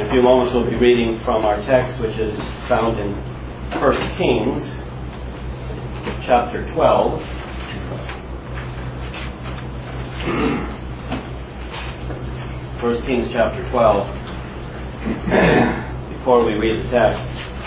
a few moments we'll be reading from our text, which is found in 1 Kings chapter 12. First Kings chapter 12. Before we read the text,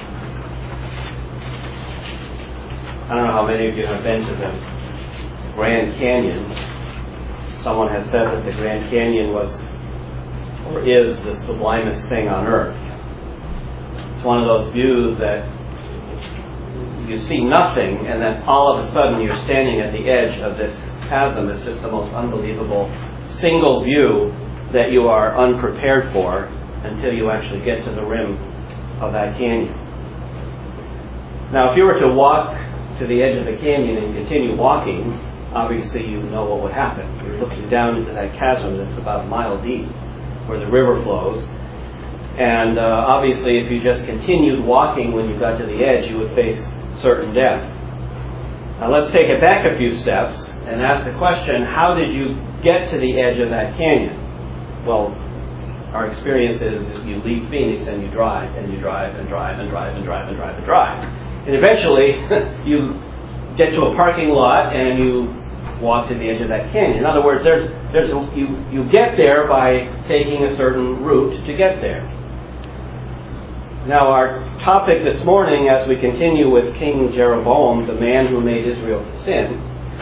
I don't know how many of you have been to the Grand Canyon. Someone has said that the Grand Canyon was or is the sublimest thing on earth. It's one of those views that you see nothing, and then all of a sudden you're standing at the edge of this chasm. It's just the most unbelievable single view that you are unprepared for until you actually get to the rim of that canyon. Now, if you were to walk to the edge of the canyon and continue walking, obviously you know what would happen. You're looking down into that chasm that's about a mile deep, where the river flows. And obviously, if you just continued walking when you got to the edge, you would face certain death. Now, let's take it back a few steps and ask the question, how did you get to the edge of that canyon? Well, our experience is you leave Phoenix and you drive, and you drive, and drive, and drive, and drive, and drive, and drive. And eventually, you get to a parking lot and you walk to the edge of that canyon. In other words, you get there by taking a certain route to get there. Now, our topic this morning, as we continue with King Jeroboam, the man who made Israel to sin,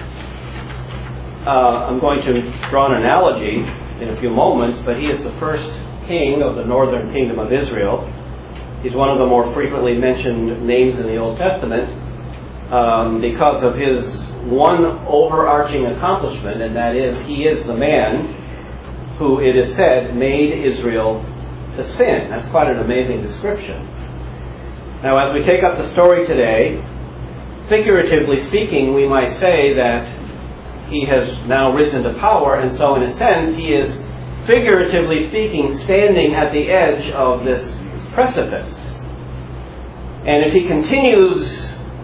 I'm going to draw an analogy in a few moments, but he is the first king of the northern kingdom of Israel. He's one of the more frequently mentioned names in the Old Testament because of his one overarching accomplishment, and that is he is the man who, it is said, made Israel to sin. That's quite an amazing description. Now, as we take up the story today, figuratively speaking, we might say that he has now risen to power, and so in a sense, he is, figuratively speaking, standing at the edge of this precipice. And if he continues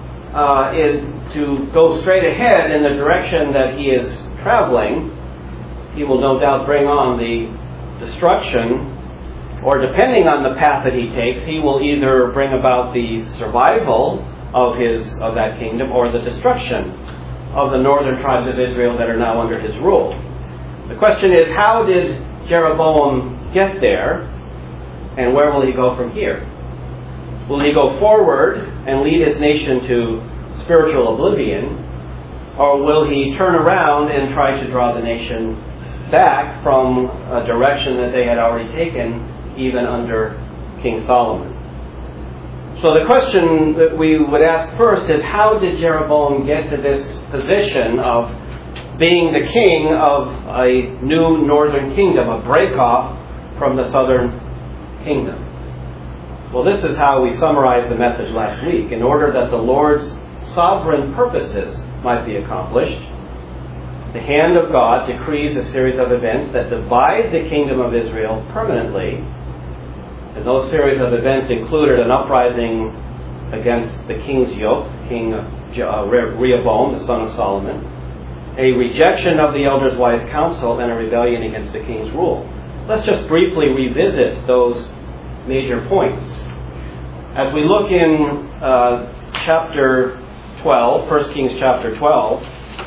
to go straight ahead in the direction that he is traveling, he will no doubt bring on the destruction, or depending on the path that he takes, he will either bring about the survival of that kingdom or the destruction of the northern tribes of Israel that are now under his rule. The question is, how did Jeroboam get there, and where will he go from here? Will he go forward and lead his nation to spiritual oblivion, or will he turn around and try to draw the nation back from a direction that they had already taken even under King Solomon? So the question that we would ask first is, how did Jeroboam get to this position of being the king of a new northern kingdom, a break-off from the southern kingdom? Well, this is how we summarized the message last week. In order that the Lord's sovereign purposes might be accomplished, the hand of God decrees a series of events that divide the kingdom of Israel permanently. And those series of events included an uprising against the king's yoke, King Rehoboam, the son of Solomon, a rejection of the elders' wise counsel, and a rebellion against the king's rule. Let's just briefly revisit those major points. As we look in chapter 12, 1 Kings chapter 12,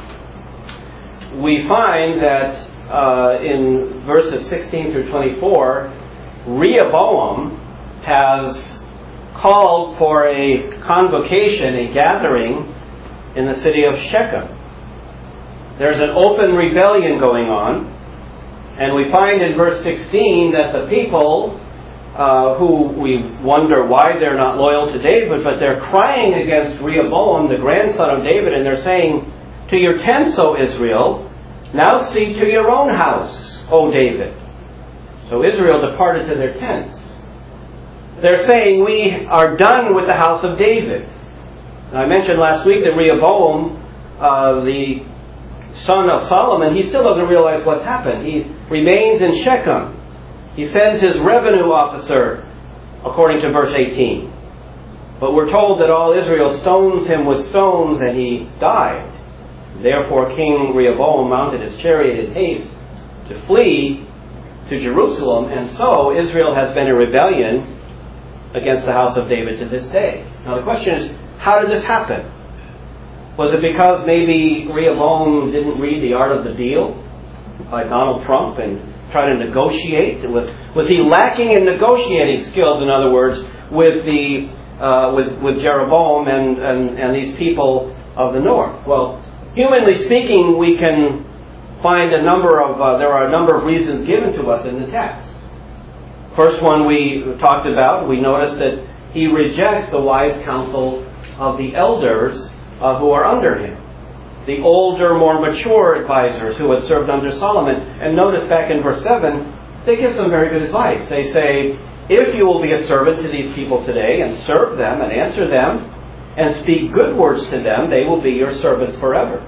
we find that in verses 16 through 24, Rehoboam has called for a convocation, a gathering in the city of Shechem. There's an open rebellion going on, and we find in verse 16 that the people who we wonder why they're not loyal to David, but they're crying against Rehoboam, the grandson of David, and they're saying, "To your tents, O Israel, now see to your own house, O David." So Israel departed to their tents. They're saying, "We are done with the house of David." Now, I mentioned last week that Rehoboam, the son of Solomon, he still doesn't realize what's happened. He remains in Shechem. He sends his revenue officer, according to verse 18. But we're told that all Israel stones him with stones, and he died. Therefore King Rehoboam mounted his chariot in haste to flee to Jerusalem, and so Israel has been in rebellion against the house of David to this day. Now the question is, how did this happen? Was it because maybe Rehoboam didn't read The Art of the Deal by Donald Trump and try to negotiate? Was he lacking in negotiating skills, in other words, with Jeroboam and these people of the north? Well, humanly speaking, we can find there are a number of reasons given to us in the text. First one we talked about, we noticed that he rejects the wise counsel of the elders who are under him. The older, more mature advisors who had served under Solomon. And notice back in verse 7, they give some very good advice. They say, if you will be a servant to these people today and serve them and answer them and speak good words to them, they will be your servants forever.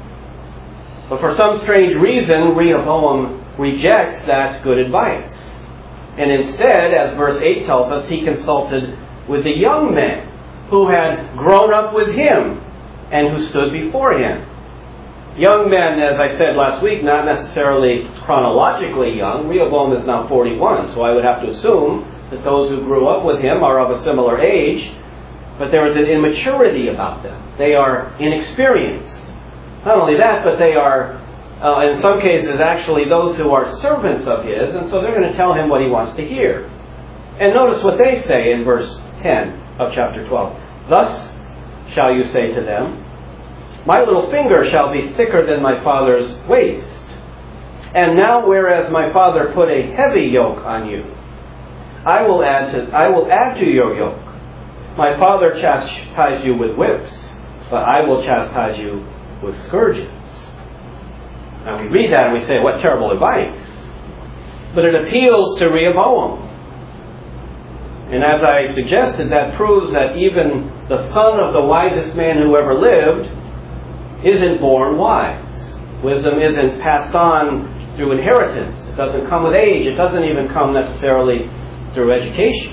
But for some strange reason, Rehoboam rejects that good advice. And instead, as verse 8 tells us, he consulted with the young men who had grown up with him and who stood before him. Young men, as I said last week, not necessarily chronologically young. Rehoboam is now 41, so I would have to assume that those who grew up with him are of a similar age. But there is an immaturity about them. They are inexperienced. Not only that, but they are, in some cases, actually those who are servants of his, and so they're going to tell him what he wants to hear. And notice what they say in verse 10 of chapter 12. Thus shall you say to them, my little finger shall be thicker than my father's waist. And now, whereas my father put a heavy yoke on you, I will add to your yoke. My father chastised you with whips, but I will chastise you with scourges. Now we read that and we say, what terrible advice. But it appeals to Rehoboam. And as I suggested, that proves that even the son of the wisest man who ever lived isn't born wise. Wisdom isn't passed on through inheritance. It doesn't come with age. It doesn't even come necessarily through education.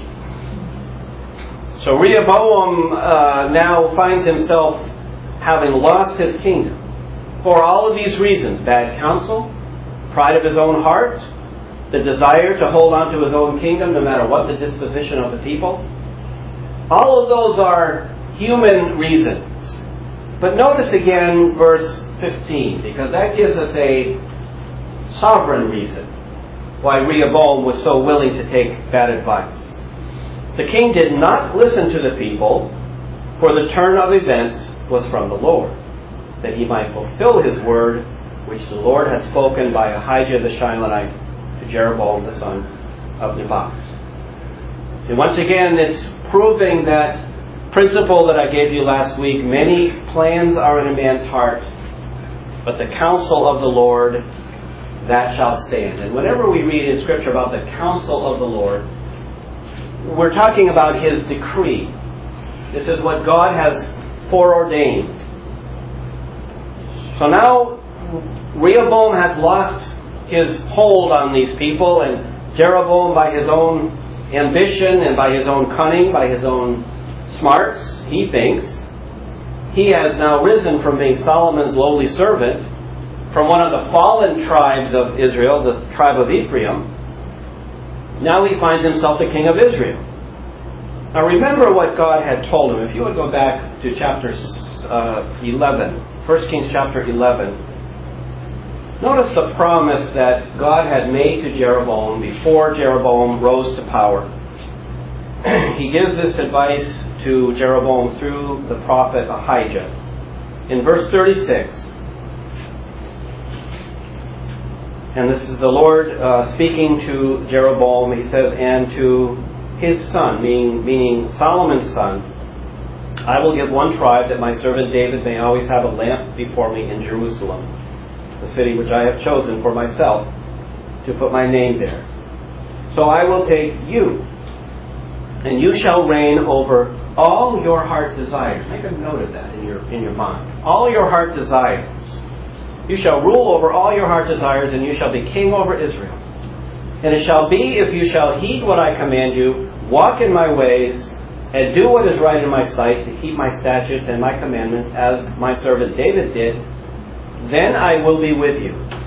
So Rehoboam now finds himself having lost his kingdom. For all of these reasons, bad counsel, pride of his own heart, the desire to hold on to his own kingdom no matter what the disposition of the people. All of those are human reasons. But notice again verse 15, because that gives us a sovereign reason why Rehoboam was so willing to take bad advice. The king did not listen to the people, for the turn of events was from the Lord, that he might fulfill his word, which the Lord had spoken by Ahijah the Shilonite to Jeroboam the son of Nebat. And once again, it's proving that principle that I gave you last week. Many plans are in a man's heart, but the counsel of the Lord, that shall stand. And whenever we read in Scripture about the counsel of the Lord, we're talking about his decree. This is what God has foreordained. So now Rehoboam has lost his hold on these people, and Jeroboam, by his own ambition and by his own cunning, by his own smarts, he thinks, he has now risen from being Solomon's lowly servant, from one of the fallen tribes of Israel, the tribe of Ephraim. Now he finds himself the king of Israel. Now remember what God had told him. If you would go back to chapter 11, 1 Kings chapter 11, notice the promise that God had made to Jeroboam before Jeroboam rose to power. He gives this advice to Jeroboam through the prophet Ahijah. In verse 36, and this is the Lord speaking to Jeroboam, he says, and to his son, meaning Solomon's son, I will give one tribe that my servant David may always have a lamp before me in Jerusalem, the city which I have chosen for myself, to put my name there. So I will take you, and you shall reign over all your heart desires. Make a note of that in your mind. All your heart desires. You shall rule over all your heart desires, and you shall be king over Israel. And it shall be, if you shall heed what I command you, walk in my ways, and do what is right in my sight, to keep my statutes and my commandments, as my servant David did, then I will be with you,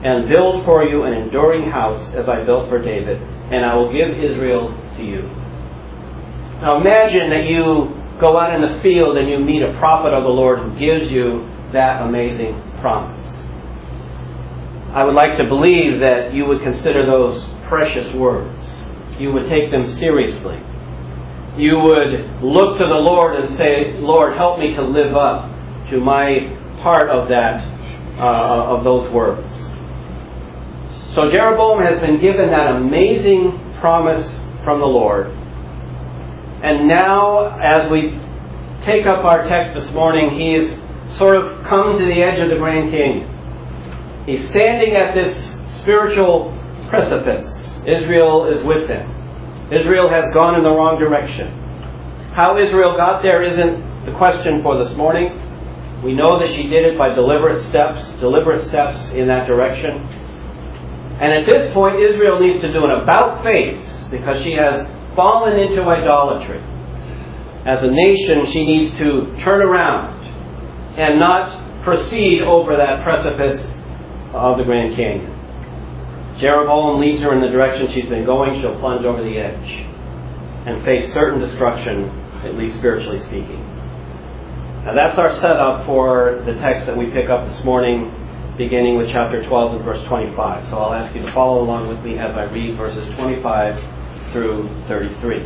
and build for you an enduring house as I built for David, and I will give Israel to you. Now imagine that you go out in the field and you meet a prophet of the Lord who gives you that amazing promise. I would like to believe that you would consider those precious words. You would take them seriously. You would look to the Lord and say, Lord, help me to live up to my part of that, of those words. So Jeroboam has been given that amazing promise from the Lord. And now, as we take up our text this morning, he's sort of come to the edge of the Grand Canyon. He's standing at this spiritual precipice. Israel is with him. Israel has gone in the wrong direction. How Israel got there isn't the question for this morning. We know that she did it by deliberate steps in that direction. And at this point, Israel needs to do an about-face because she has fallen into idolatry. As a nation, she needs to turn around and not proceed over that precipice of the Grand Canyon. Jeroboam leads her in the direction she's been going. She'll plunge over the edge and face certain destruction, at least spiritually speaking. Now that's our setup for the text that we pick up this morning, beginning with chapter 12 and verse 25. So I'll ask you to follow along with me as I read verses 25 through 33.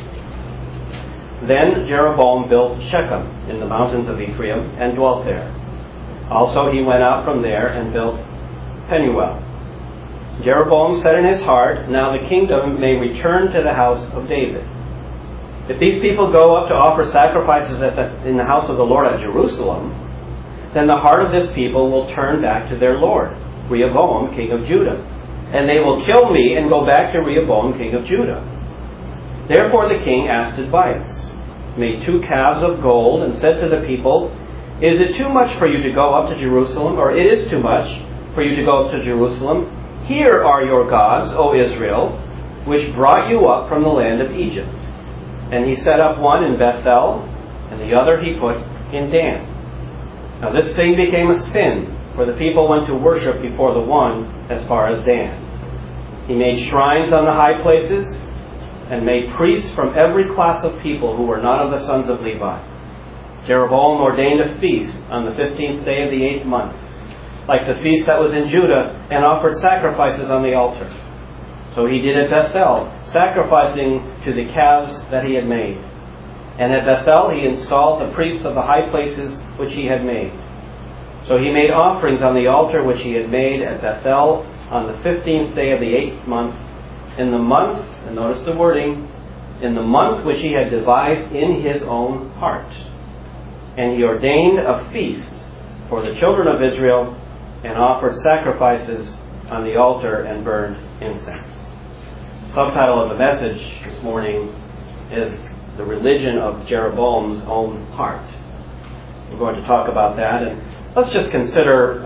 Then Jeroboam built Shechem in the mountains of Ephraim and dwelt there. Also he went out from there and built Penuel. Jeroboam said in his heart, now the kingdom may return to the house of David. If these people go up to offer sacrifices in the house of the Lord at Jerusalem, then the heart of this people will turn back to their Lord, Rehoboam, king of Judah. And they will kill me and go back to Rehoboam, king of Judah. Therefore the king asked advice, made 2 calves of gold, and said to the people, is it too much for you to go up to Jerusalem, or it is too much for you to go up to Jerusalem? Here are your gods, O Israel, which brought you up from the land of Egypt. And he set up one in Bethel, and the other he put in Dan. Now this thing became a sin, for the people went to worship before the one as far as Dan. He made shrines on the high places, and made priests from every class of people who were not of the sons of Levi. Jeroboam ordained a feast on the 15th day of the 8th month, like the feast that was in Judah, and offered sacrifices on the altar. So he did at Bethel, sacrificing to the calves that he had made. And at Bethel he installed the priests of the high places which he had made. So he made offerings on the altar which he had made at Bethel on the 15th day of the 8th month, in the month, and notice the wording, in the month which he had devised in his own heart. And he ordained a feast for the children of Israel, and offered sacrifices on the altar and burned incense. The subtitle of the message this morning is The Religion of Jeroboam's Own Heart. We're going to talk about that, and let's just consider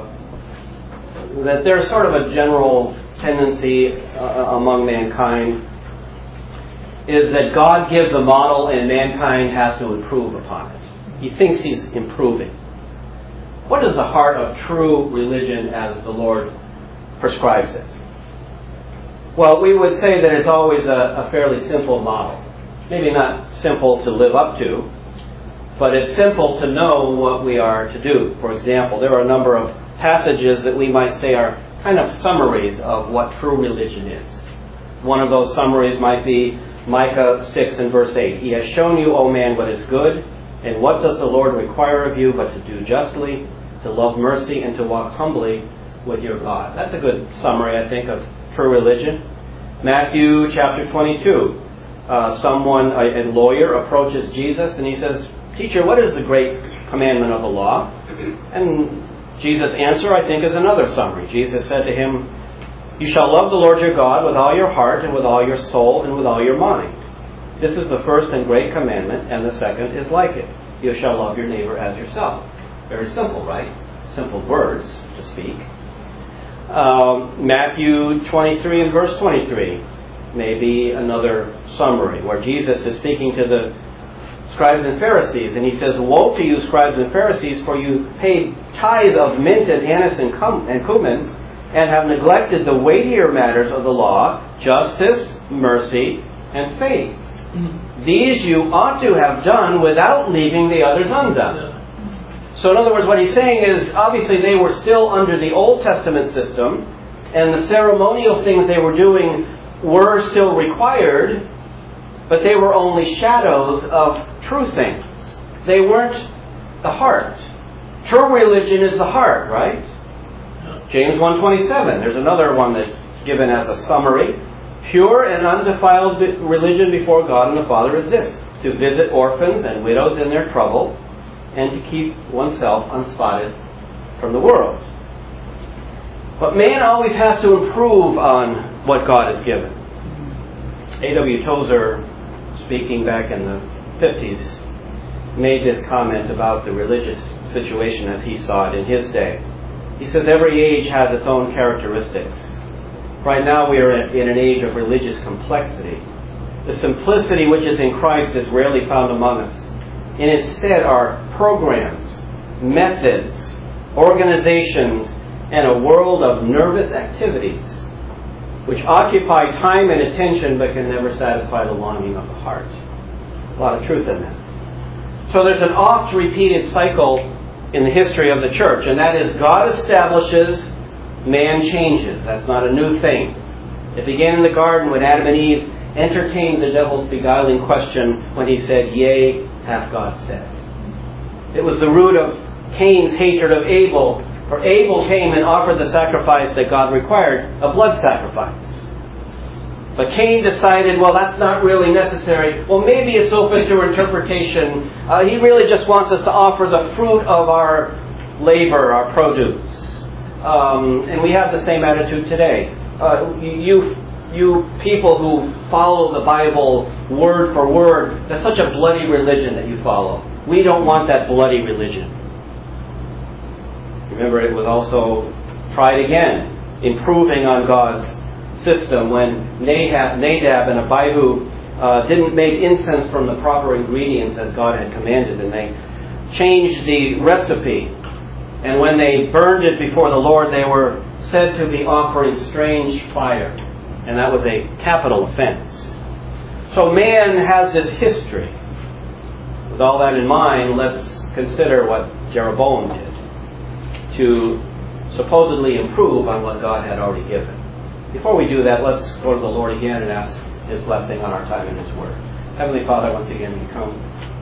that there's sort of a general tendency among mankind is that God gives a model and mankind has to improve upon it. He thinks he's improving. What is the heart of true religion as the Lord prescribes it? Well, we would say that it's always a fairly simple model. Maybe not simple to live up to, but it's simple to know what we are to do. For example, there are a number of passages that we might say are kind of summaries of what true religion is. One of those summaries might be Micah 6 and verse 8. He has shown you, O man, what is good, and what does the Lord require of you but to do justly, to love mercy, and to walk humbly with your God. That's a good summary, I think, of true religion. Matthew chapter 22. A lawyer approaches Jesus and he says, Teacher, what is the great commandment of the law? And Jesus' answer, I think, is another summary. Jesus said to him, You shall love the Lord your God with all your heart and with all your soul and with all your mind. This is the first and great commandment, and the second is like it. You shall love your neighbor as yourself. Very simple, right? Simple words to speak. Matthew 23 and verse 23 may be another summary where Jesus is speaking to the scribes and Pharisees, and he says, Woe to you, scribes and Pharisees, for you pay tithe of mint and anise and cumin, and have neglected the weightier matters of the law, justice, mercy, and faith. These you ought to have done without leaving the others undone. So in other words, what he's saying is, obviously they were still under the Old Testament system, and the ceremonial things they were doing were still required, but they were only shadows of true things. They weren't the heart. True religion is the heart, right? James 1:27. There's another one that's given as a summary. Pure and undefiled religion before God and the Father is this: to visit orphans and widows in their trouble, and to keep oneself unspotted from the world. But man always has to improve on what God has given. A.W. Tozer, speaking back in the 50s, made this comment about the religious situation as he saw it in his day. He says, every age has its own characteristics. Right now we are in an age of religious complexity. The simplicity which is in Christ is rarely found among us. And instead are programs, methods, organizations, and a world of nervous activities which occupy time and attention but can never satisfy the longing of the heart. A lot of truth in that. So there's an oft-repeated cycle in the history of the church, and that is God establishes, man changes. That's not a new thing. It began in the garden when Adam and Eve entertained the devil's beguiling question when he said, "Yea, hath God said." It was the root of Cain's hatred of Abel, for Abel came and offered the sacrifice that God required, a blood sacrifice. But Cain decided, well, that's not really necessary. Well, maybe it's open to interpretation. He really just wants us to offer the fruit of our labor, our produce. And we have the same attitude today. You people who follow the Bible word for word, that's such a bloody religion that you follow. We don't want that bloody religion. Remember, it was also tried again, improving on God's system when Nadab and Abihu didn't make incense from the proper ingredients as God had commanded, and they changed the recipe. And when they burned it before the Lord, they were said to be offering strange fire. And that was a capital offense. So man has this history. With all that in mind, let's consider what Jeroboam did to supposedly improve on what God had already given. Before we do that, let's go to the Lord again and ask His blessing on our time in His Word. Heavenly Father, once again we come.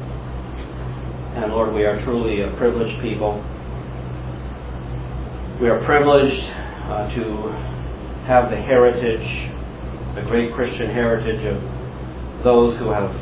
And Lord, we are truly a privileged people. We are privileged to have the heritage, the great Christian heritage of those who have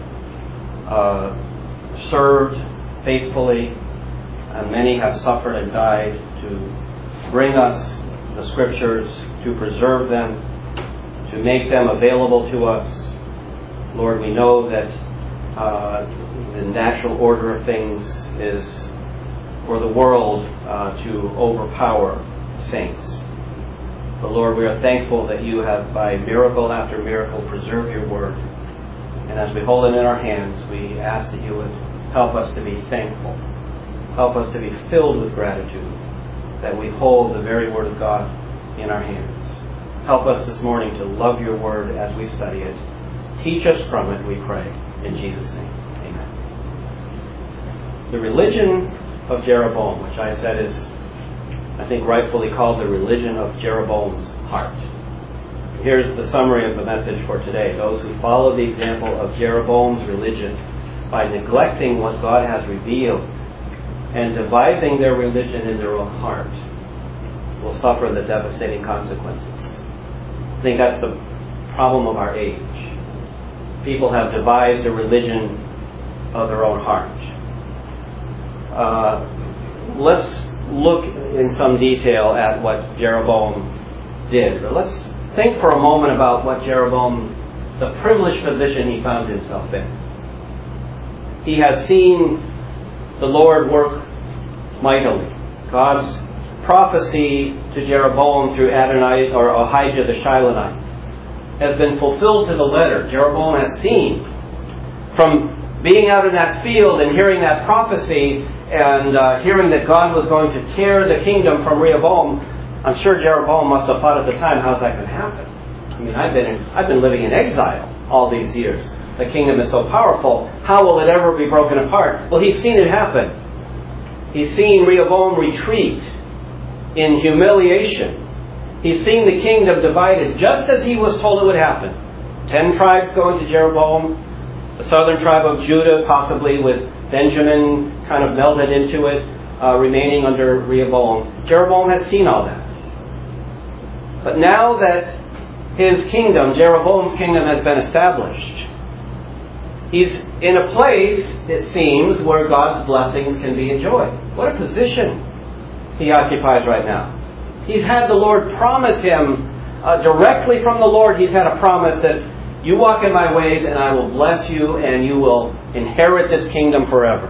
served faithfully, and many have suffered and died to bring us the Scriptures, to preserve them, to make them available to us. Lord, we know that the natural order of things is for the world to overpower saints. But Lord, we are thankful that you have, by miracle after miracle, preserved your word. And as we hold it in our hands, we ask that you would help us to be thankful. Help us to be filled with gratitude that we hold the very word of God in our hands. Help us this morning to love your word as we study it. Teach us from it, we pray. In Jesus' name, amen. The religion of Jeroboam, which I said is, I think, rightfully called the religion of Jeroboam's heart. Here's the summary of the message for today. Those who follow the example of Jeroboam's religion by neglecting what God has revealed and devising their religion in their own heart will suffer the devastating consequences. I think that's the problem of our age. People have devised a religion of their own heart. Let's look in some detail at what Jeroboam did. But let's think for a moment about what Jeroboam, the privileged position he found himself in. He has seen the Lord work mightily. God's prophecy to Jeroboam through Ahijah the Shilonite has been fulfilled to the letter. Jeroboam has seen, from being out in that field and hearing that prophecy and hearing that God was going to tear the kingdom from Rehoboam, I'm sure Jeroboam must have thought at the time, how's that going to happen? I mean, I've been living in exile all these years. The kingdom is so powerful. How will it ever be broken apart? Well, he's seen it happen. He's seen Rehoboam retreat in humiliation. He's seen the kingdom divided just as he was told it would happen. 10 tribes going to Jeroboam. The southern tribe of Judah, possibly with Benjamin kind of melded into it, remaining under Rehoboam. Jeroboam has seen all that. But now that his kingdom, Jeroboam's kingdom, has been established, he's in a place, it seems, where God's blessings can be enjoyed. What a position he occupies right now. He's had the Lord promise him, directly from the Lord, he's had a promise that you walk in my ways and I will bless you and you will inherit this kingdom forever.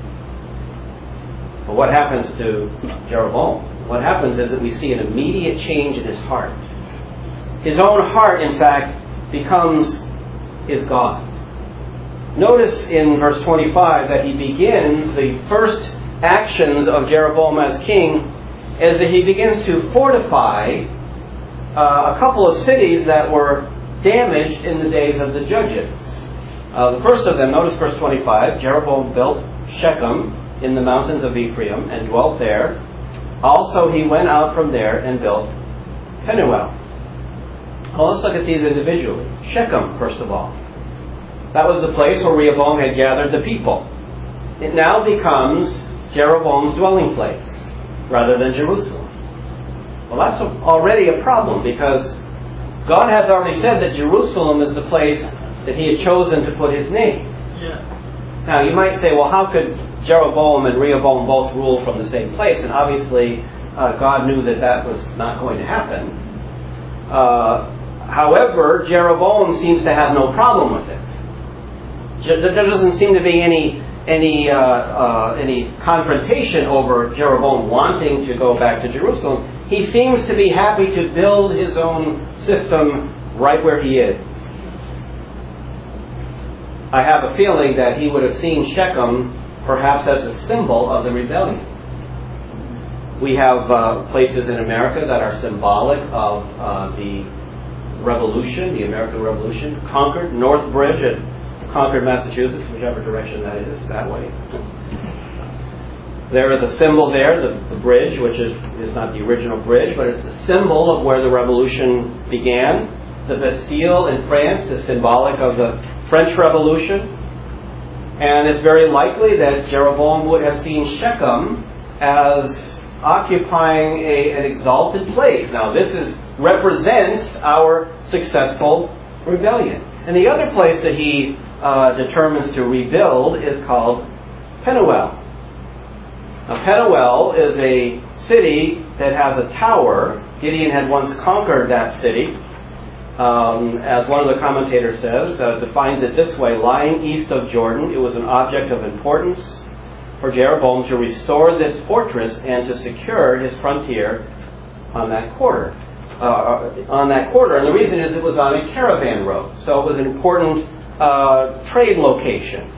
But what happens to Jeroboam? What happens is that we see an immediate change in his heart. His own heart, in fact, becomes his God. Notice in verse 25 that he begins the first actions of Jeroboam as king is that he begins to fortify a couple of cities that were damaged in the days of the judges. The first of them, notice verse 25, Jeroboam built Shechem in the mountains of Ephraim and dwelt there. Also he went out from there and built Penuel. Well, let's look at these individually. Shechem, first of all. That was the place where Rehoboam had gathered the people. It now becomes Jeroboam's dwelling place rather than Jerusalem. Well, that's already a problem because God has already said that Jerusalem is the place that he had chosen to put his name. Yeah. Now, you might say, well, how could Jeroboam and Rehoboam both rule from the same place? And obviously, God knew that that was not going to happen. However, Jeroboam seems to have no problem with it. There doesn't seem to be any confrontation over Jeroboam wanting to go back to Jerusalem. He seems to be happy to build his own system right where he is. I have a feeling that he would have seen Shechem perhaps as a symbol of the rebellion. We have places in America that are symbolic of the Revolution, the American Revolution. Concord, North Bridge at Concord, Massachusetts, whichever direction that is, that way. There is a symbol there, the bridge, which is not the original bridge, but it's a symbol of where the revolution began. The Bastille in France is symbolic of the French Revolution. And it's very likely that Jeroboam would have seen Shechem as occupying an exalted place. Now, this represents our successful rebellion. And the other place that he determines to rebuild is called Penuel. Now, Penuel is a city that has a tower. Gideon had once conquered that city. As one of the commentators says, defines it this way: lying east of Jordan, it was an object of importance for Jeroboam to restore this fortress and to secure his frontier on that quarter. And the reason is it was on a caravan road, so it was an important trade location.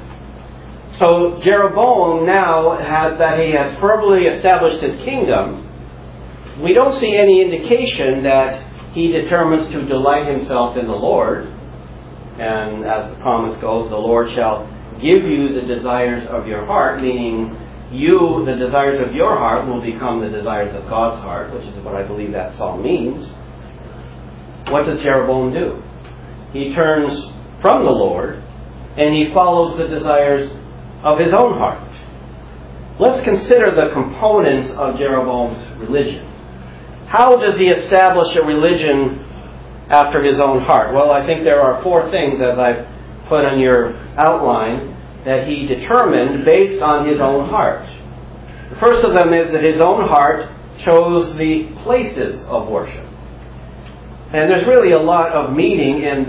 So Jeroboam, now that he has firmly established his kingdom, we don't see any indication that he determines to delight himself in the Lord. And as the promise goes, the Lord shall give you the desires of your heart, meaning the desires of your heart will become the desires of God's heart, which is what I believe that psalm means. What does Jeroboam do? He turns from the Lord and he follows the desires of his own heart. Let's consider the components of Jeroboam's religion. How does he establish a religion after his own heart? Well, I think there are 4 things, as I've put on your outline, that he determined based on his own heart. The first of them is that his own heart chose the places of worship. And there's really a lot of meaning in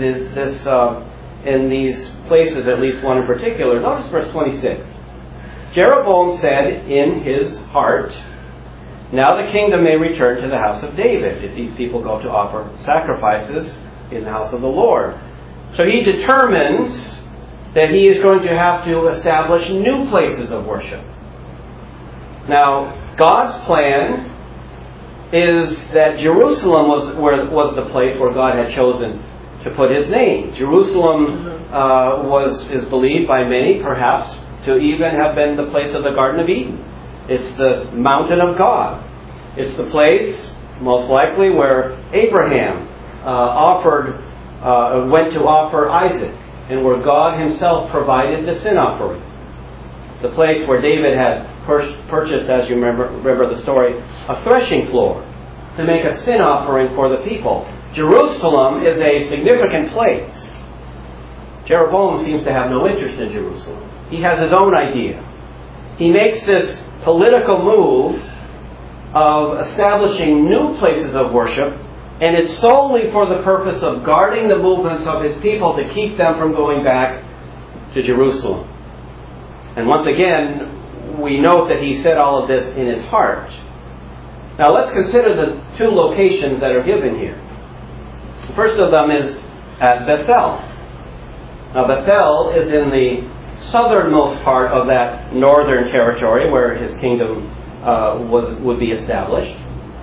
in these places, at least one in particular. Notice verse 26. Jeroboam said in his heart, "Now the kingdom may return to the house of David," if these people go to offer sacrifices in the house of the Lord. So he determines that he is going to have to establish new places of worship. Now, God's plan is that Jerusalem was the place where God had chosen to put His name. Jerusalem is believed by many, perhaps, to even have been the place of the Garden of Eden. It's the mountain of God. It's the place, most likely, where Abraham went to offer Isaac, and where God Himself provided the sin offering. It's the place where David had purchased, as you remember the story, a threshing floor to make a sin offering for the people. Jerusalem is a significant place. Jeroboam seems to have no interest in Jerusalem. He has his own idea. He makes this political move of establishing new places of worship, and it's solely for the purpose of guarding the movements of his people to keep them from going back to Jerusalem. And once again, we note that he said all of this in his heart. Now let's consider the two locations that are given here. The first of them is at Bethel. Now Bethel is in the southernmost part of that northern territory where his kingdom would be established.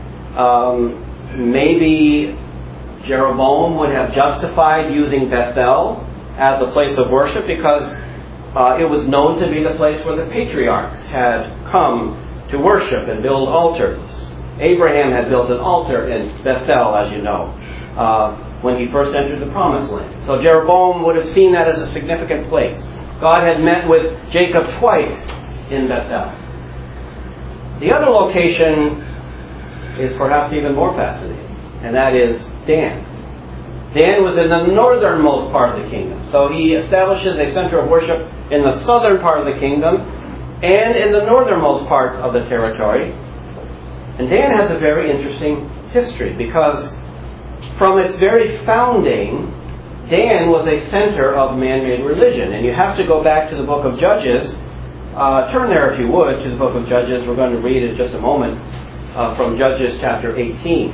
Maybe Jeroboam would have justified using Bethel as a place of worship because it was known to be the place where the patriarchs had come to worship and build altars. Abraham had built an altar in Bethel, as you know, when he first entered the Promised Land. So Jeroboam would have seen that as a significant place. God had met with Jacob twice in Bethel. The other location is perhaps even more fascinating, and that is Dan. Dan was in the northernmost part of the kingdom. So he establishes a center of worship in the southern part of the kingdom and in the northernmost part of the territory. And Dan has a very interesting history because from its very founding, Dan was a center of man-made religion. And you have to go back to the book of Judges. Turn there, if you would, to the book of Judges. We're going to read in just a moment from Judges chapter 18.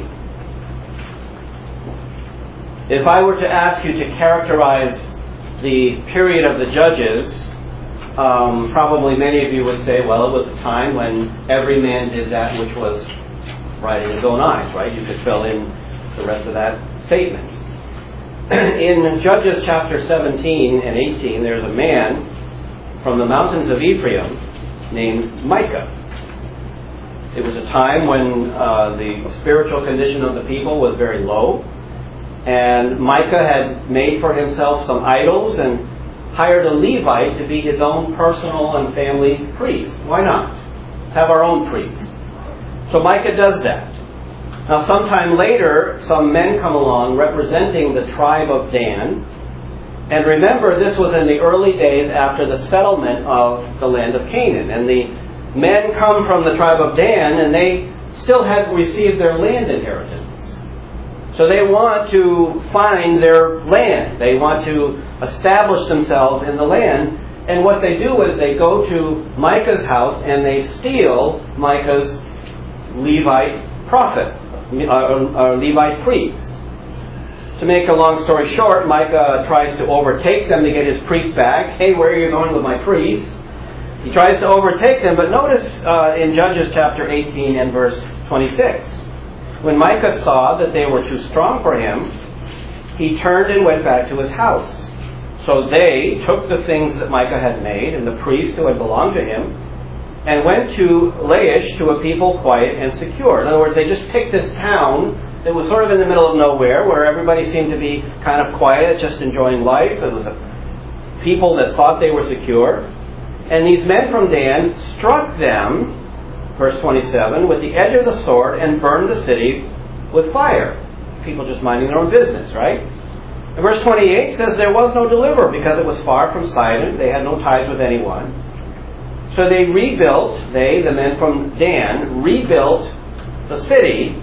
If I were to ask you to characterize the period of the Judges, probably many of you would say, well, it was a time when every man did that which was right in his own eyes, right? You could fill in the rest of that statement. In Judges chapter 17 and 18, there's a man from the mountains of Ephraim named Micah. It was a time when the spiritual condition of the people was very low, and Micah had made for himself some idols and hired a Levite to be his own personal and family priest. Why not? Let's have our own priest. So Micah does that. Now sometime later, some men come along representing the tribe of Dan. And remember, this was in the early days after the settlement of the land of Canaan. And the men come from the tribe of Dan, and they still hadn't received their land inheritance. So they want to find their land. They want to establish themselves in the land. And what they do is they go to Micah's house and they steal Micah's Levite prophet, or Levite priest. To make a long story short, Micah tries to overtake them to get his priest back. Hey, where are you going with my priest? He tries to overtake them, but notice in Judges chapter 18 and verse 26, when Micah saw that they were too strong for him, he turned and went back to his house. So they took the things that Micah had made and the priest who had belonged to him and went to Laish, to a people quiet and secure. In other words, they just picked this town that was sort of in the middle of nowhere, where everybody seemed to be kind of quiet, just enjoying life. It was a people that thought they were secure. And these men from Dan struck them, verse 27, with the edge of the sword and burned the city with fire. People just minding their own business, right? And verse 28 says there was no deliverer because it was far from Sidon. They had no ties with anyone. So they rebuilt, the men from Dan, rebuilt the city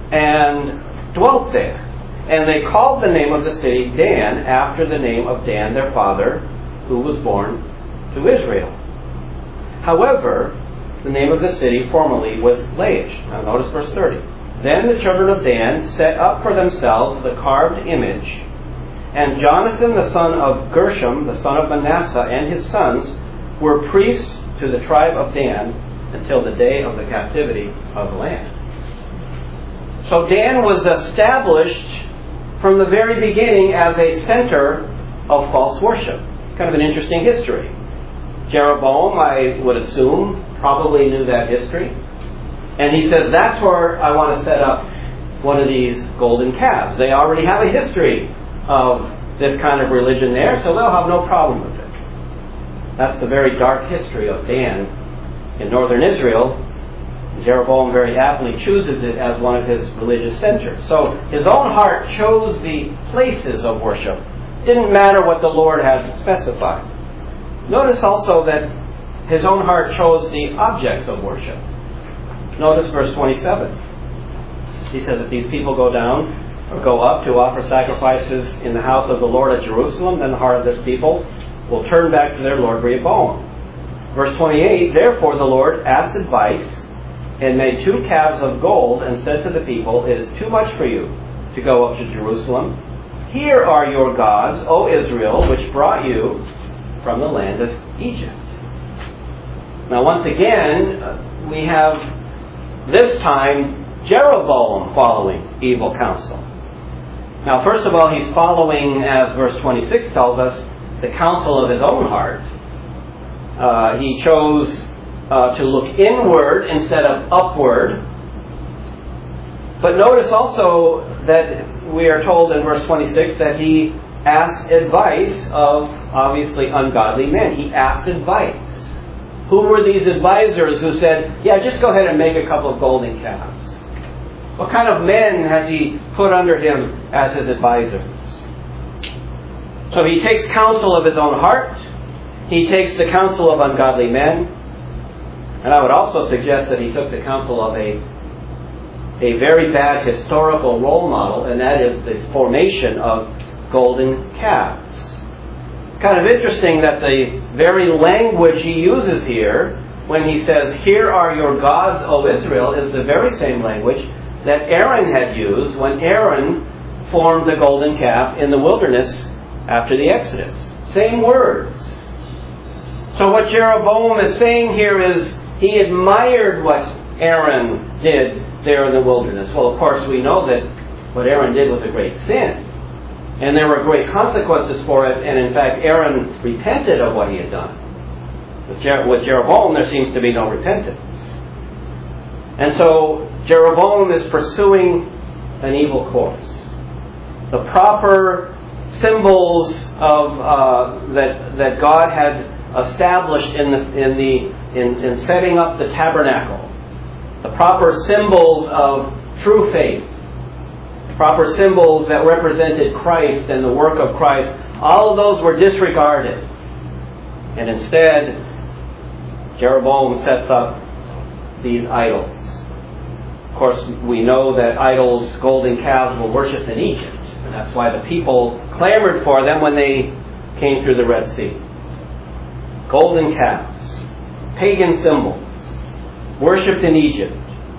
and dwelt there. And they called the name of the city Dan after the name of Dan, their father, who was born to Israel. However, the name of the city formerly was Laish. Now notice verse 30. Then the children of Dan set up for themselves the carved image, and Jonathan the son of Gershom, the son of Manasseh, and his sons were priests to the tribe of Dan until the day of the captivity of the land. So Dan was established from the very beginning as a center of false worship. Kind of an interesting history. Jeroboam, I would assume, probably knew that history. And he says, that's where I want to set up one of these golden calves. They already have a history of this kind of religion there, so they'll have no problem with it. That's the very dark history of Dan in northern Israel. Jeroboam very aptly chooses it as one of his religious centers. So his own heart chose the places of worship. Didn't matter what the Lord had specified. Notice also that his own heart chose the objects of worship. Notice verse 27. He says that these people go up to offer sacrifices in the house of the Lord at Jerusalem, then the heart of this people will turn back to their Lord Rehoboam. Verse 28, therefore the Lord asked advice and made 2 calves of gold and said to the people, it is too much for you to go up to Jerusalem. Here are your gods, O Israel, which brought you from the land of Egypt. Now once again, we have this time Jeroboam following evil counsel. Now first of all, he's following, as verse 26 tells us, the counsel of his own heart. He chose to look inward instead of upward. But notice also that we are told in verse 26 that he asked advice of obviously ungodly men. He asked advice. Who were these advisors who said, yeah, just go ahead and make a couple of golden calves? What kind of men has he put under him as his advisors? So he takes counsel of his own heart. He takes the counsel of ungodly men. And I would also suggest that he took the counsel of a very bad historical role model, and that is the formation of golden calves. It's kind of interesting that the very language he uses here, when he says, here are your gods, O Israel, is the very same language that Aaron had used when Aaron formed the golden calf in the wilderness after the Exodus. Same words. So what Jeroboam is saying here is he admired what Aaron did there in the wilderness. Well, of course, we know that what Aaron did was a great sin. And there were great consequences for it. And in fact, Aaron repented of what he had done. With Jeroboam, there seems to be no repentance. And so Jeroboam is pursuing an evil course. The proper symbols of that God had established in setting up the tabernacle, the proper symbols of true faith, proper symbols that represented Christ and the work of Christ, all of those were disregarded. And instead, Jeroboam sets up these idols. Of course, we know that idols, golden calves, were worshipped in Egypt. And that's why the people clamored for them when they came through the Red Sea. Golden calves, pagan symbols, worshipped in Egypt.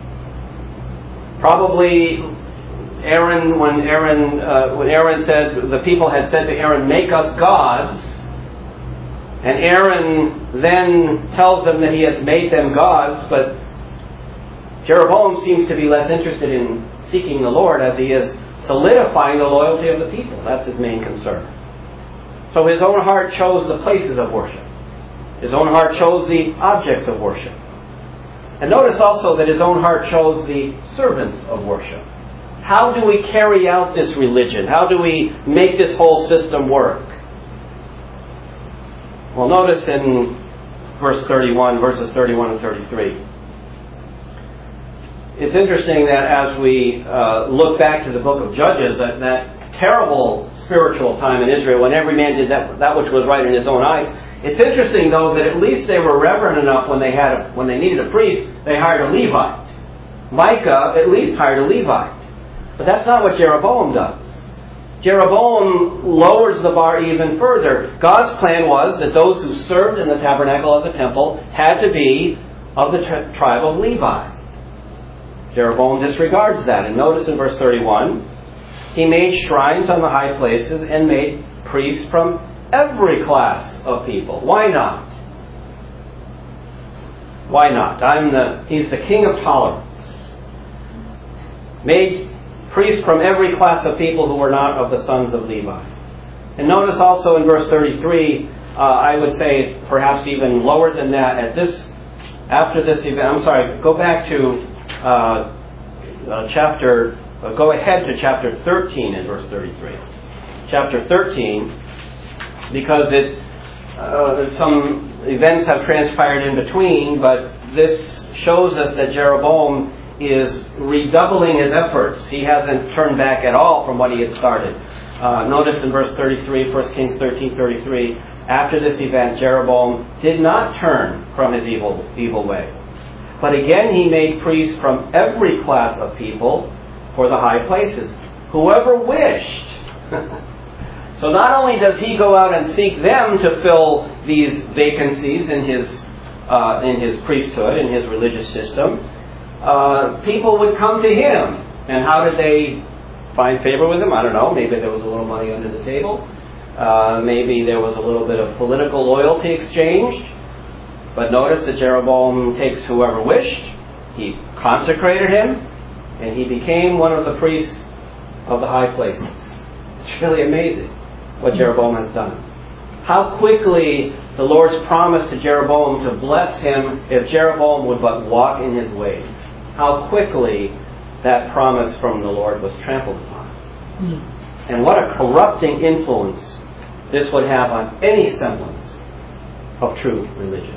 Probably when Aaron said, the people had said to Aaron, make us gods, and Aaron then tells them that he has made them gods, but Jeroboam seems to be less interested in seeking the Lord as he is solidifying the loyalty of the people. That's his main concern. So his own heart chose the places of worship. His own heart chose the objects of worship. And notice also that his own heart chose the servants of worship. How do we carry out this religion? How do we make this whole system work? Well, notice in verses 31 and 33. It's interesting that as we look back to the book of Judges, that terrible spiritual time in Israel when every man did that which was right in his own eyes. It's interesting, though, that at least they were reverent enough when they needed a priest, they hired a Levite. Micah at least hired a Levite. But that's not what Jeroboam does. Jeroboam lowers the bar even further. God's plan was that those who served in the tabernacle of the temple had to be of the tribe of Levi. Jeroboam disregards that. And notice in verse 31, he made shrines on the high places and made priests from every class of people. Why not? Why not? He's the king of tolerance. made priests from every class of people who were not of the sons of Levi. And notice also in verse 33, I would say perhaps even lower than that, after this event, I'm sorry, go back to go ahead to chapter 13 in verse 33. Chapter 13, because some events have transpired in between, but this shows us that Jeroboam is redoubling his efforts. He hasn't turned back at all from what he had started. Notice in verse 33, 1 Kings 13:33, after this event, Jeroboam did not turn from his evil way. But again he made priests from every class of people for the high places, whoever wished. So not only does he go out and seek them to fill these vacancies in his priesthood, in his religious system, people would come to him. And how did they find favor with him? I don't know. Maybe there was a little money under the table. Maybe there was a little bit of political loyalty exchanged. But notice that Jeroboam takes whoever wished. He consecrated him, and he became one of the priests of the high places. It's really amazing what Jeroboam has done. How quickly the Lord's promise to Jeroboam to bless him if Jeroboam would but walk in his ways. How quickly that promise from the Lord was trampled upon. And what a corrupting influence this would have on any semblance of true religion.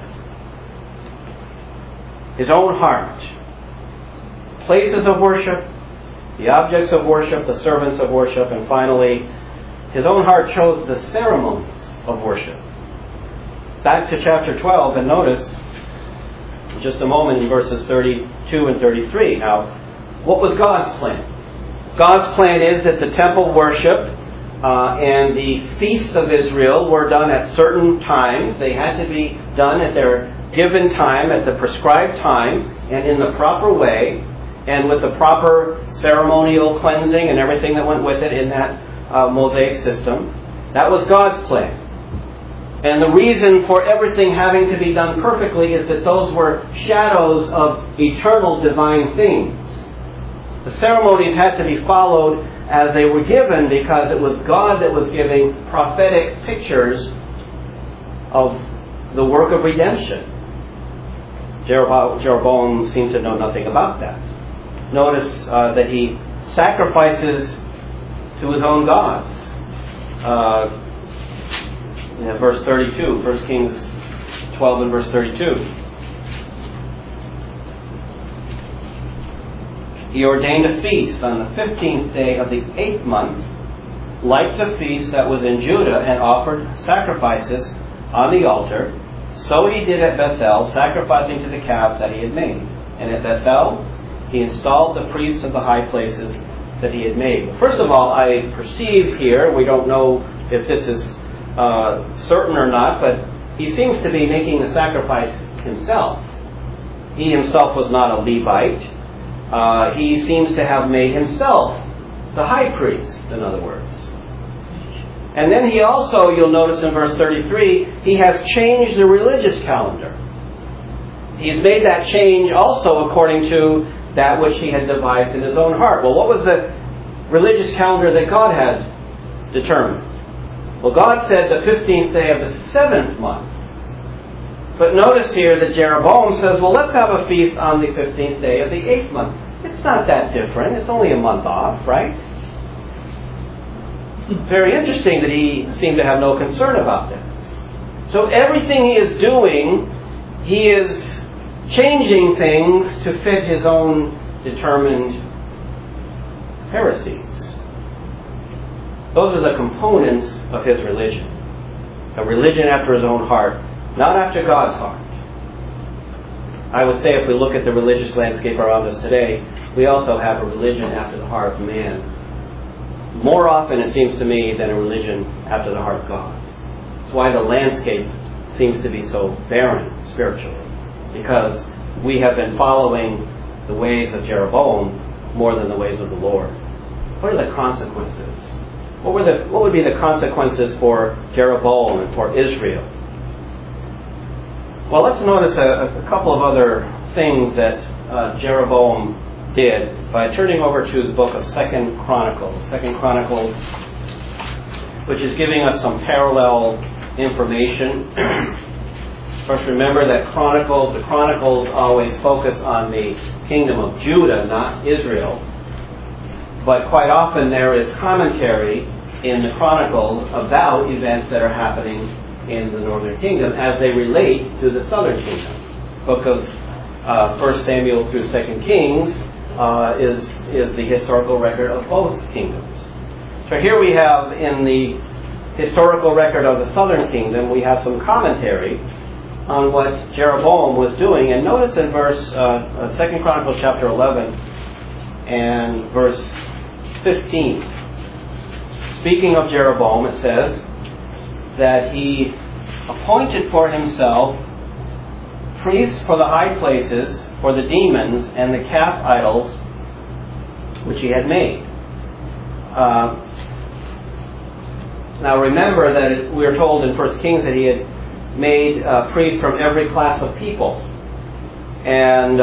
His own heart, places of worship, the objects of worship, the servants of worship, and finally, his own heart chose the ceremonies of worship. Back to chapter 12 and notice just a moment in verses 32 and 33. Now, what was God's plan? God's plan is that the temple worship and the feasts of Israel were done at certain times. They had to be done at their given time, at the prescribed time, and in the proper way, and with the proper ceremonial cleansing and everything that went with it in that Mosaic system. That was God's plan. And the reason for everything having to be done perfectly is that those were shadows of eternal divine things. The ceremonies had to be followed as they were given because it was God that was giving prophetic pictures of the work of redemption. Jeroboam seemed to know nothing about that. Notice that he sacrifices to his own gods. Verse 32, 1 Kings 12 and verse 32. He ordained a feast on the 15th day of the 8th month, like the feast that was in Judah, and offered sacrifices on the altar. So he did at Bethel, sacrificing to the calves that he had made. And at Bethel, he installed the priests of the high places that he had made. First of all, I perceive here, we don't know if this is certain or not, but he seems to be making the sacrifice himself. He himself was not a Levite. He seems to have made himself the high priest, in other words. And then he also, you'll notice in verse 33, he has changed the religious calendar. He's made that change also according to that which he had devised in his own heart. Well, what was the religious calendar that God had determined? Well, God said the 15th day of the 7th month. But notice here that Jeroboam says, well, let's have a feast on the 15th day of the 8th month. It's not that different. It's only a month off, right? Very interesting that he seemed to have no concern about this. So everything he is doing, he is changing things to fit his own determined heresies. Those are the components of his religion. A religion after his own heart, not after God's heart. I would say if we look at the religious landscape around us today, we also have a religion after the heart of man. More often, it seems to me, than a religion after the heart of God. That's why the landscape seems to be so barren spiritually. Because we have been following the ways of Jeroboam more than the ways of the Lord. What are the consequences? What would be the consequences for Jeroboam and for Israel? Well, let's notice a couple of other things that Jeroboam did by turning over to the book of 2 Chronicles. 2 Chronicles, which is giving us some parallel information. First, remember that the Chronicles always focus on the kingdom of Judah, not Israel. But quite often there is commentary in the Chronicles about events that are happening in the northern kingdom as they relate to the southern kingdom. Book of 1 Samuel through 2 Kings is the historical record of both kingdoms. So here we have in the historical record of the southern kingdom, we have some commentary on what Jeroboam was doing. And notice in verse 2 Chronicles chapter 11 and verse 15. Speaking of Jeroboam, it says that he appointed for himself priests for the high places, for the demons and the calf idols which he had made. Now remember that we are told in 1 Kings that he had made priests from every class of people. And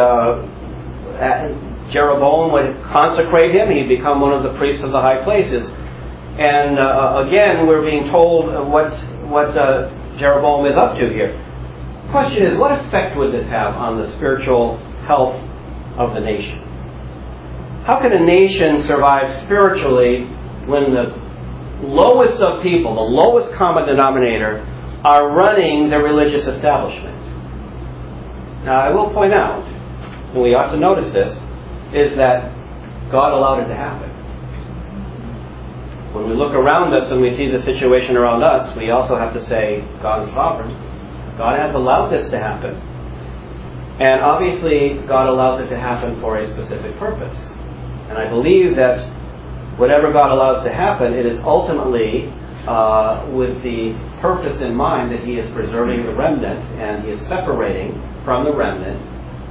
Jeroboam would consecrate him. He'd become one of the priests of the high places. And again, we're being told what Jeroboam is up to here. The question is, what effect would this have on the spiritual health of the nation? How can a nation survive spiritually when the lowest of people, the lowest common denominator, are running the religious establishment? Now, I will point out, and we ought to notice this, is that God allowed it to happen. When we look around us and we see the situation around us, we also have to say, God is sovereign. God has allowed this to happen. And obviously, God allows it to happen for a specific purpose. And I believe that whatever God allows to happen, it is ultimately with the purpose in mind that He is preserving the remnant and He is separating from the remnant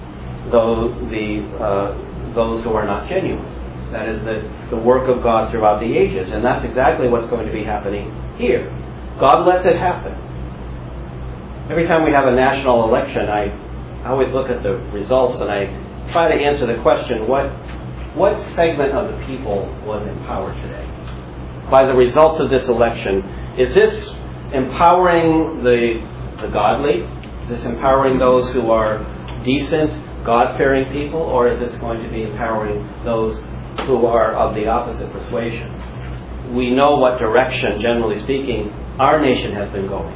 those who are not genuine. That is the work of God throughout the ages. And that's exactly what's going to be happening here. God lets it happen. Every time we have a national election, I always look at the results and I try to answer the question, what segment of the people was in power today? By the results of this election, is this empowering the godly? Is this empowering those who are decent, God-fearing people? Or is this going to be empowering those who are of the opposite persuasion? We know what direction, generally speaking, our nation has been going.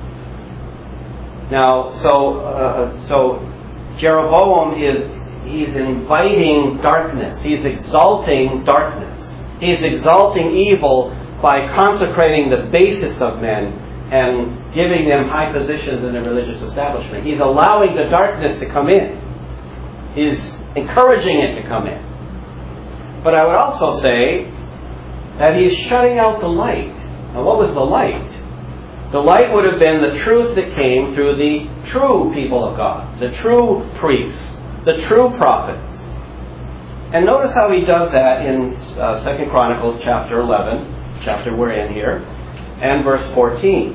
Now, so Jeroboam he's inviting darkness. He's exalting darkness. He's exalting evil by consecrating the basest of men and giving them high positions in the religious establishment. He's allowing the darkness to come in. He's encouraging it to come in. But I would also say that he's shutting out the light. Now, what was the light? The light would have been the truth that came through the true people of God, the true priests, the true prophets. And notice how he does that in 2 Chronicles chapter 11, chapter we're in here, and verse 14.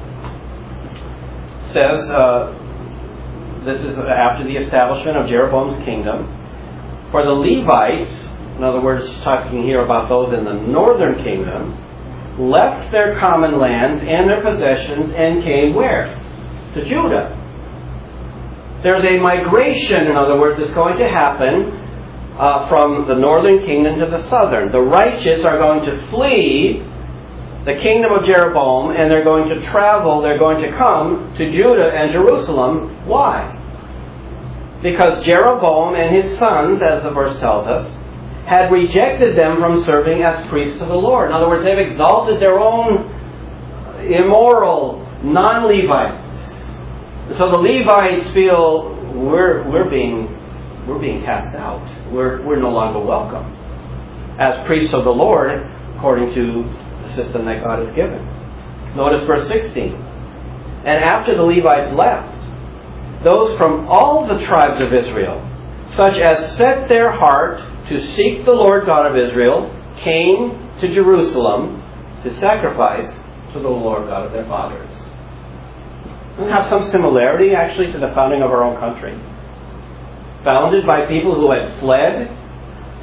It says, this is after the establishment of Jeroboam's kingdom. For the Levites, in other words, talking here about those in the northern kingdom, left their common lands and their possessions and came where? To Judah. There's a migration, in other words, that's going to happen from the northern kingdom to the southern. The righteous are going to flee the kingdom of Jeroboam and they're going to travel, they're going to come to Judah and Jerusalem. Why? Because Jeroboam and his sons, as the verse tells us, had rejected them from serving as priests of the Lord. In other words, they've exalted their own immoral non-Levites. So the Levites feel we're being cast out. We're no longer welcome as priests of the Lord according to the system that God has given. Notice verse 16. And after the Levites left, those from all the tribes of Israel, such as set their heart to seek the Lord God of Israel, came to Jerusalem to sacrifice to the Lord God of their fathers. Doesn't it have some similarity actually to the founding of our own country? Founded by people who had fled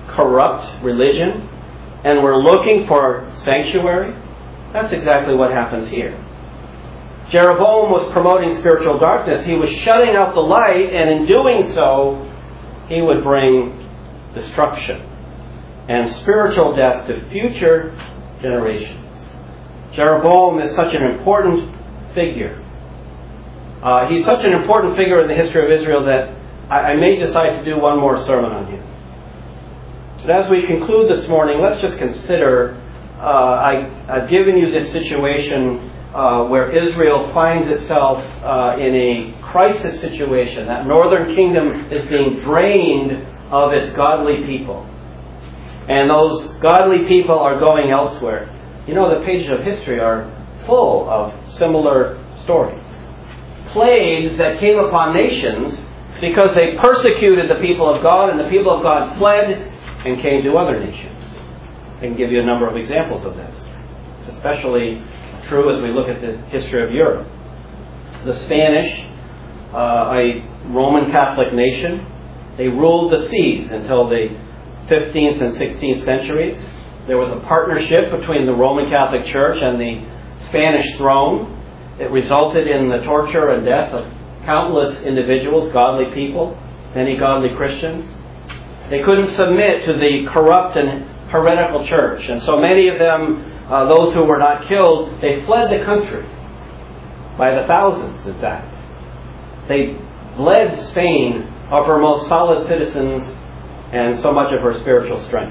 corrupt religion and were looking for sanctuary, that's exactly what happens here. Jeroboam was promoting spiritual darkness. He was shutting out the light, and in doing so, he would bring destruction and spiritual death to future generations. Jeroboam is such an important figure. He's such an important figure in the history of Israel that I may decide to do one more sermon on him. But as we conclude this morning, let's just consider, I've given you this situation where Israel finds itself in a crisis situation. That northern kingdom is being drained of its godly people. And those godly people are going elsewhere. You know, the pages of history are full of similar stories. Plagues that came upon nations because they persecuted the people of God, and the people of God fled and came to other nations. I can give you a number of examples of this. It's especially true as we look at the history of Europe. The Spanish, a Roman Catholic nation, they ruled the seas until the 15th and 16th centuries. There was a partnership between the Roman Catholic Church and the Spanish throne. It resulted in the torture and death of countless individuals, godly people, many godly Christians. They couldn't submit to the corrupt and heretical church, and so many of them, those who were not killed, they fled the country by the thousands, in fact. They bled Spain of her most solid citizens and so much of her spiritual strength.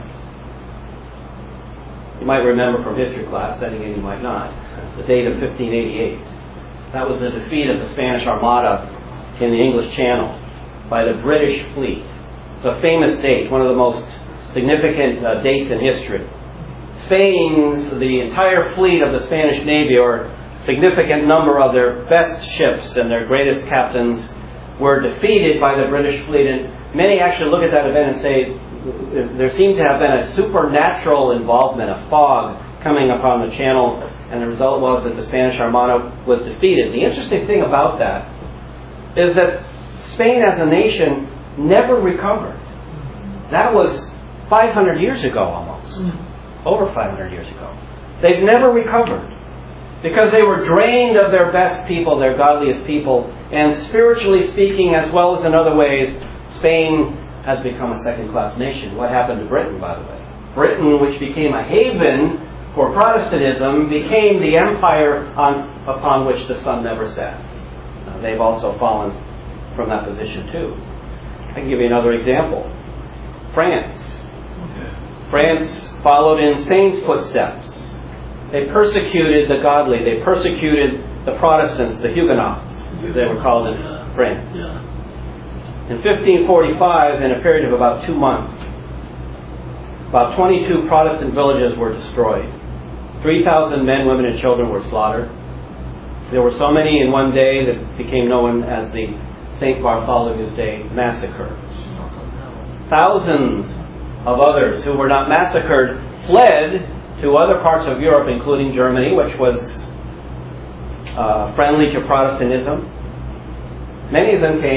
You might remember from history class, then again you might not, the date of 1588. That was the defeat of the Spanish Armada in the English Channel by the British fleet. It's a famous date, one of the most significant dates in history. The entire fleet of the Spanish Navy, or a significant number of their best ships and their greatest captains, were defeated by the British fleet. And many actually look at that event and say there seemed to have been a supernatural involvement, a fog coming upon the channel, and the result was that the Spanish Armada was defeated. The interesting thing about that is that Spain as a nation never recovered. That was 500 years ago almost. Over 500 years ago. They've never recovered because they were drained of their best people, their godliest people, and spiritually speaking, as well as in other ways, Spain has become a second-class nation. What happened to Britain, by the way? Britain, which became a haven for Protestantism, became the empire upon which the sun never sets. They've also fallen from that position too. I can give you another example. France. France followed in Spain's footsteps. They persecuted the godly. They persecuted the Protestants, the Huguenots, as they were called in France. In 1545, in a period of about 2 months, about 22 Protestant villages were destroyed. 3,000 men, women, and children were slaughtered. There were so many in one day that became known as the St. Bartholomew's Day Massacre. Thousands of others who were not massacred fled to other parts of Europe, including Germany, which was friendly to Protestantism. Many of them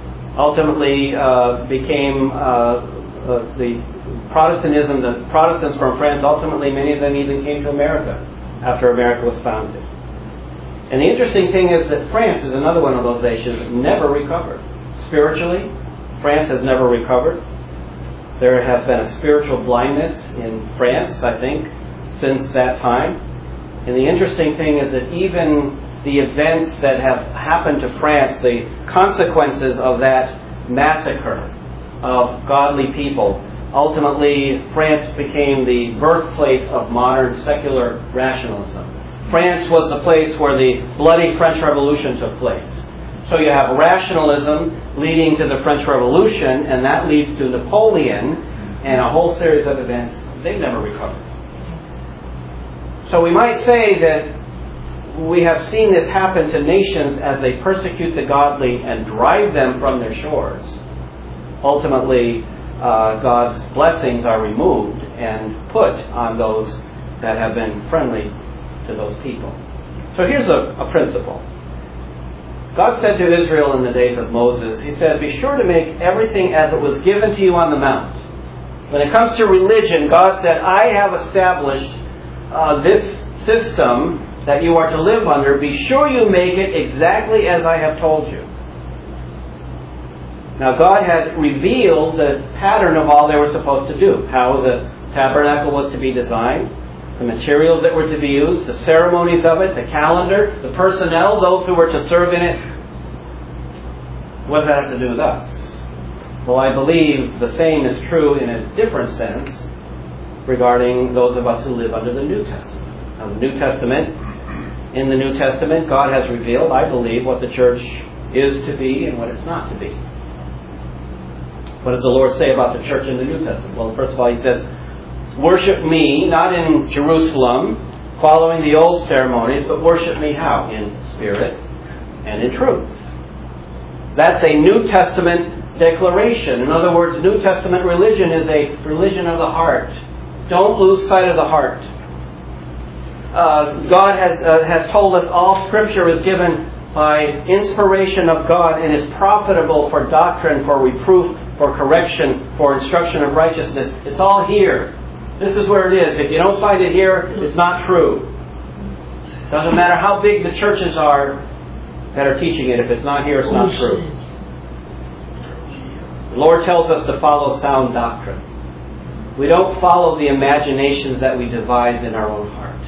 became the Protestantism, the Protestants from France, ultimately many of them even came to America after America was founded. And the interesting thing is that France is another one of those nations that never recovered. Spiritually, France has never recovered. There has been a spiritual blindness in France, I think, since that time. And the interesting thing is that even the events that have happened to France, the consequences of that massacre of godly people, ultimately France became the birthplace of modern secular rationalism. France was the place where the bloody French Revolution took place. So you have rationalism leading to the French Revolution, and that leads to Napoleon and a whole series of events. They've never recovered. So we might say that we have seen this happen to nations as they persecute the godly and drive them from their shores. Ultimately, God's blessings are removed and put on those that have been friendly to those people. So here's a principle. God said to Israel in the days of Moses, He said, "Be sure to make everything as it was given to you on the mount. When it comes to religion, God said, I have established this system that you are to live under. Be sure you make it exactly as I have told you. Now, God had revealed the pattern of all they were supposed to do. How the tabernacle was to be designed, the materials that were to be used, the ceremonies of it, the calendar, the personnel, those who were to serve in it. What does that have to do with us? Well, I believe the same is true in a different sense regarding those of us who live under the New Testament. Now, in the New Testament, God has revealed, I believe, what the church is to be and what it's not to be. What does the Lord say about the church in the New Testament? Well, first of all, He says, worship me, not in Jerusalem, following the old ceremonies, but worship me how? In spirit and in truth. That's a New Testament declaration. In other words, New Testament religion is a religion of the heart. Don't lose sight of the heart. God has told us all Scripture is given by inspiration of God and is profitable for doctrine, for reproof, for correction, for instruction of righteousness. It's all here. This is where it is. If you don't find it here, it's not true. Doesn't matter how big the churches are that are teaching it. If it's not here, it's not true. The Lord tells us to follow sound doctrine. We don't follow the imaginations that we devise in our own heart.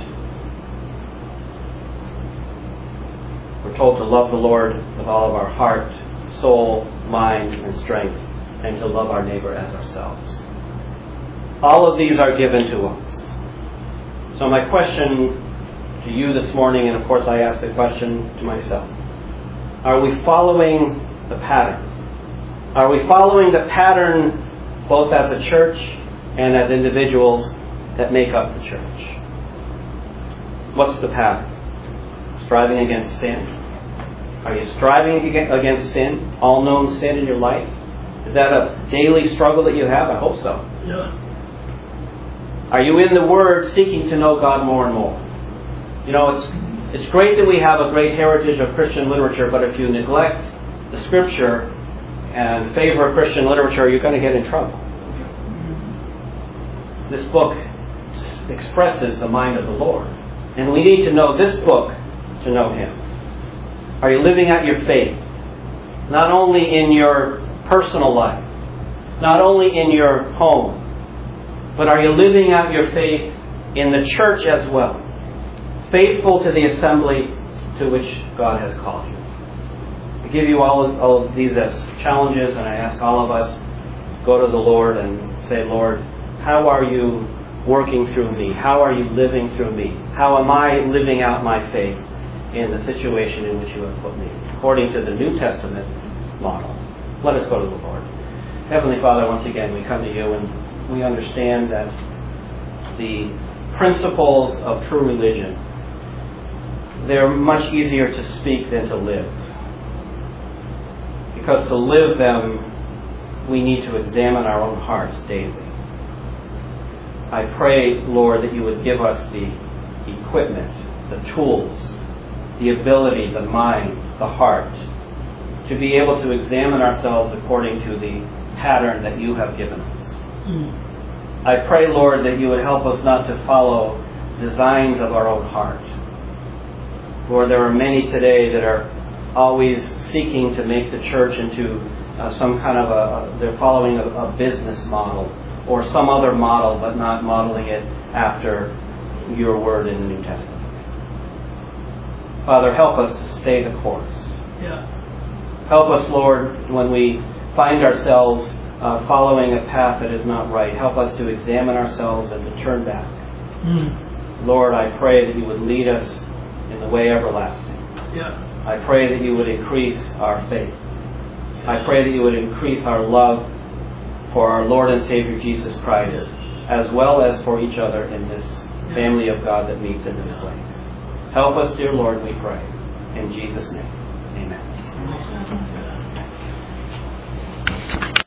We're told to love the Lord with all of our heart, soul, mind, and strength, and to love our neighbor as ourselves. All of these are given to us. So my question to you this morning, and of course I ask the question to myself, are we following the pattern? Are we following the pattern both as a church and as individuals that make up the church? What's the pattern? Striving against sin? Are you striving against sin? All known sin in your life? Is that a daily struggle that you have? I hope so. Yeah. Are you in the Word seeking to know God more and more? You know, it's great that we have a great heritage of Christian literature, but if you neglect the Scripture and favor Christian literature, you're going to get in trouble. This book expresses the mind of the Lord. And we need to know this book to know Him. Are you living out your faith? Not only in your personal life, not only in your home, but are you living out your faith in the church as well? Faithful to the assembly to which God has called you. I give you all of these as challenges, and I ask all of us, go to the Lord and say, Lord, how are you working through me? How are you living through me? How am I living out my faith in the situation in which you have put me, according to the New Testament model? Let us go to the Lord. Heavenly Father, once again, we come to you and we understand that the principles of true religion, they're much easier to speak than to live. Because to live them, we need to examine our own hearts daily. I pray, Lord, that you would give us the equipment, the tools, the ability, the mind, the heart, to be able to examine ourselves according to the pattern that you have given us. I pray, Lord, that you would help us not to follow designs of our own heart. Lord, there are many today that are always seeking to make the church into some kind of they're following a business model or some other model, but not modeling it after your word in the New Testament. Father, help us to stay the course. Yeah. Help us, Lord, when we find ourselves following a path that is not right. Help us to examine ourselves and to turn back. Lord, I pray that you would lead us in the way everlasting. Yeah. I pray that you would increase our faith. I pray that you would increase our love for our Lord and Savior Jesus Christ, as well as for each other in this family of God that meets in this place. Help us, dear Lord, we pray. In Jesus' name, amen.